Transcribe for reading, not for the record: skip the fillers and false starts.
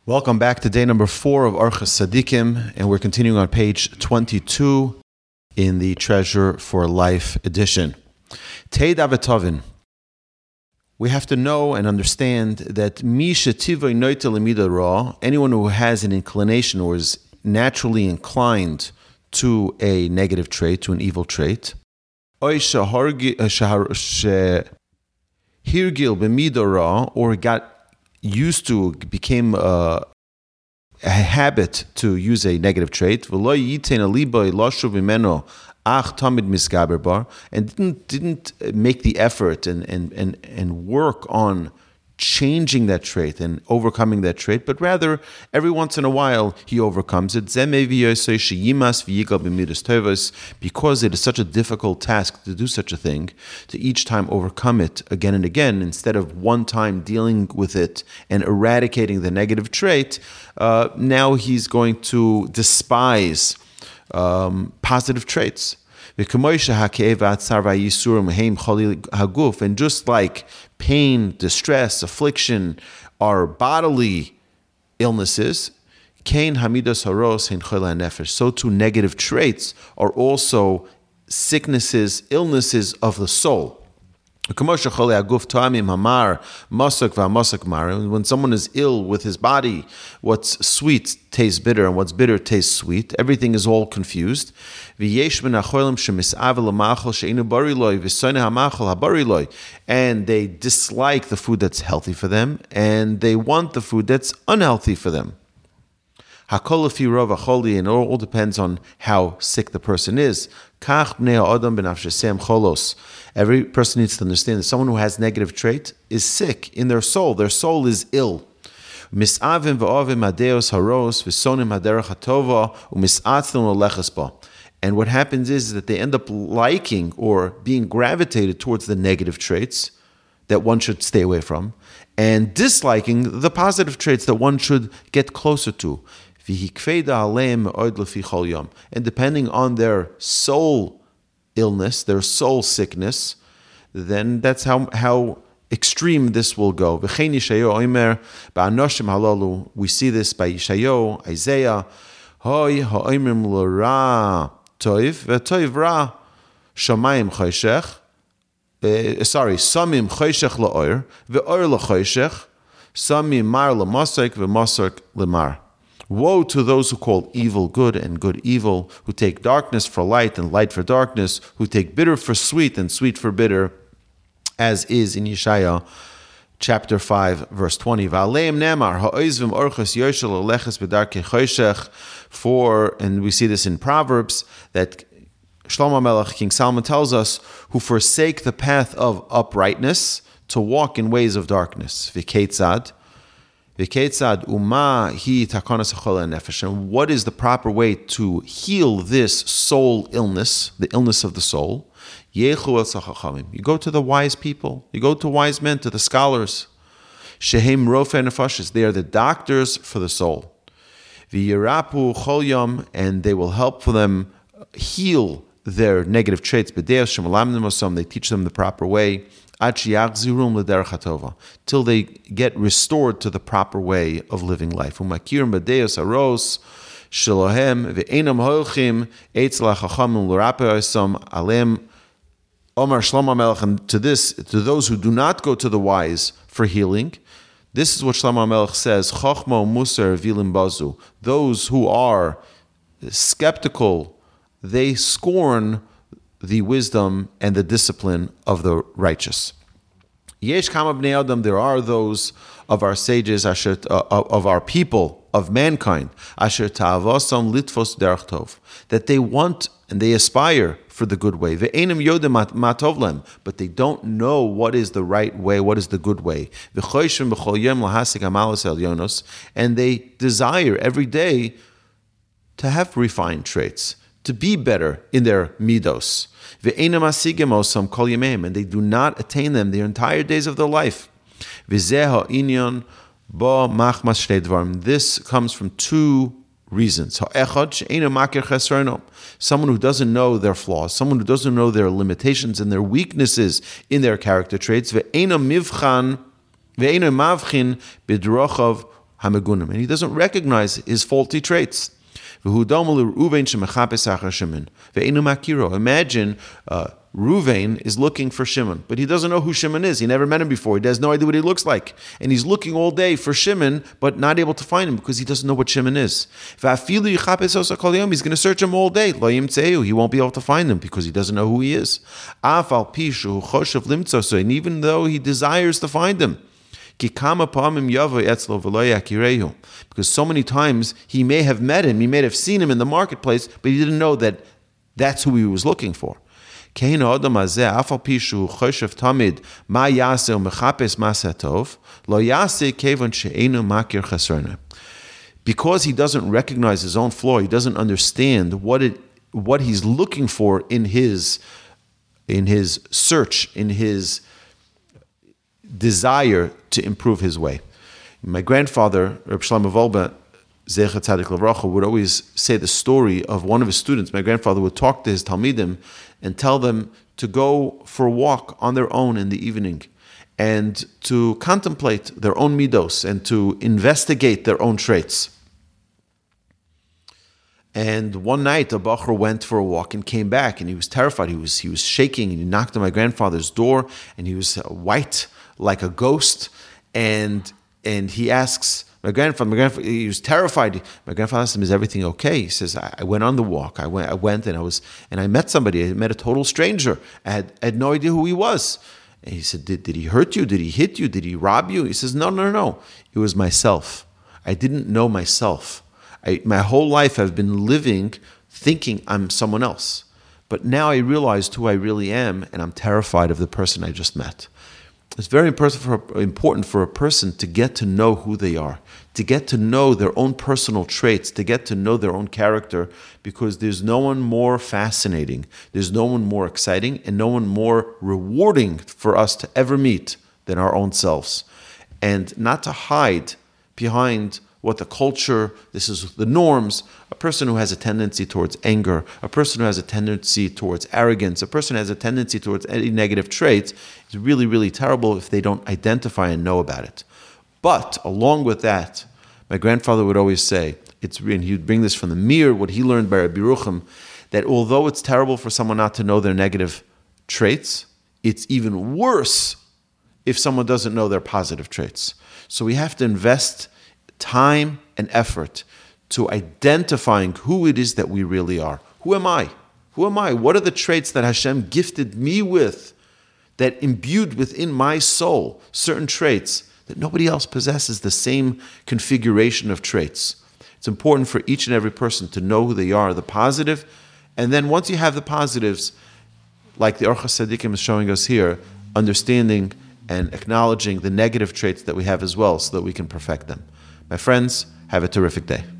Welcome back to day number 4 of Orchos Tzadikim, and we're continuing on page 22 in the Treasure for Life edition. Tei Davetovin. We have to know and understand that anyone who has an inclination or is naturally inclined to a negative trait, to an evil trait, or got used to, became a habit to use a negative trait, and didn't make the effort and work on changing that trait and overcoming that trait, but rather every once in a while he overcomes it. Because it is such a difficult task to do such a thing, to each time overcome it again and again, instead of one time dealing with it and eradicating the negative trait, now he's going to despise positive traits. And just like pain, distress, affliction are bodily illnesses, so too negative traits are also sicknesses, illnesses of the soul. When someone is ill with his body, what's sweet tastes bitter and what's bitter tastes sweet. Everything is all confused. And they dislike the food that's healthy for them, and they want the food that's unhealthy for them. And it all depends on how sick the person is. Every person needs to understand that someone who has negative trait is sick in their soul. Their soul is ill. And what happens is that they end up liking or being gravitated towards the negative traits that one should stay away from, and disliking the positive traits that one should get closer to. And depending on their soul illness, their soul sickness, then that's how extreme this will go. We see this by Yeshayahu, Isaiah. Samim choshech la'or, ve'or la'choshech, samim mar la'masek, ve'masek la'mar. Woe to those who call evil good and good evil, who take darkness for light and light for darkness, who take bitter for sweet and sweet for bitter, as is in Yeshaya chapter 5, verse 20. And we see this in Proverbs, that Shlomo Melech, King Solomon, tells us, who forsake the path of uprightness to walk in ways of darkness. V'keitzad uma hi takonas hachol nefesh. And what is the proper way to heal this soul illness, the illness of the soul? Yechu el sachachamim. You go to the wise people. You go to wise men, to the scholars. Shehem rofei nefashis. They are the doctors for the soul. V'yirapu chol yom, and they will help for them heal their negative traits. They teach them the proper way. Till they get restored to the proper way of living life. To this, to those who do not go to the wise for healing, this is what Shlomo Melech says: Chochma musar vilim bazu. Those who are skeptical, they scorn the wisdom and the discipline of the righteous. Yesh kama bnei adam, there are those of our sages, of our people, of mankind, asher ta'avosam litfos derech tov, that they want and they aspire for the good way. Ve'enim yodem ma tov lehem, but they don't know what is the right way, what is the good way. V'choshim b'chol yom lahasik hamalos elyonos, and they desire every day to have refined traits, to be better in their midos. And they do not attain them their entire days of their life. This comes from two reasons. Someone who doesn't know their flaws, someone who doesn't know their limitations and their weaknesses in their character traits. hamagunim, and he doesn't recognize his faulty traits. Imagine Ruvain is looking for Shimon, but he doesn't know who Shimon is. He never met him before. He has no idea what he looks like. And he's looking all day for Shimon, but not able to find him because he doesn't know what Shimon is. He's going to search him all day. He won't be able to find him because he doesn't know who he is. And even though he desires to find him, because so many times he may have met him, he may have seen him in the marketplace, but he didn't know that that's who he was looking for. Because he doesn't recognize his own flaw, he doesn't understand what he's looking for in his search, in his desire to improve his way. My grandfather, Reb Shlomo Wolbe, Zecher Tzadik Levracha, would always say the story of one of his students. My grandfather would talk to his Talmidim and tell them to go for a walk on their own in the evening and to contemplate their own midos and to investigate their own traits. And one night, a bacher went for a walk and came back, and he was terrified. He was shaking, and he knocked on my grandfather's door, and he was white like a ghost. And he asks my grandfather, he was terrified. My grandfather asked him, "Is everything okay?" He says, "I went on the walk. I went and I met somebody. I met a total stranger. I had no idea who he was." And he said, "Did he hurt you? Did he hit you? Did he rob you?" He says, No. It was myself. I didn't know myself. My whole life I've been living thinking I'm someone else. But now I realized who I really am, and I'm terrified of the person I just met." It's very important for a person to get to know who they are, to get to know their own personal traits, to get to know their own character, because there's no one more fascinating, there's no one more exciting, and no one more rewarding for us to ever meet than our own selves. And not to hide behind what the culture, this is the norms, a person who has a tendency towards anger, a person who has a tendency towards arrogance, a person who has a tendency towards any negative traits, is really, really terrible if they don't identify and know about it. But along with that, my grandfather would always say, and he would bring this from the Mir, what he learned by Rabbi Yerucham, that although it's terrible for someone not to know their negative traits, it's even worse if someone doesn't know their positive traits. So we have to invest time and effort to identifying who it is that we really are. Who am I? Who am I? What are the traits that Hashem gifted me with, that imbued within my soul certain traits that nobody else possesses the same configuration of traits? It's important for each and every person to know who they are, the positive, and then once you have the positives, like the Orchos Tzadikim is showing us here, understanding and acknowledging the negative traits that we have as well so that we can perfect them. My friends, have a terrific day.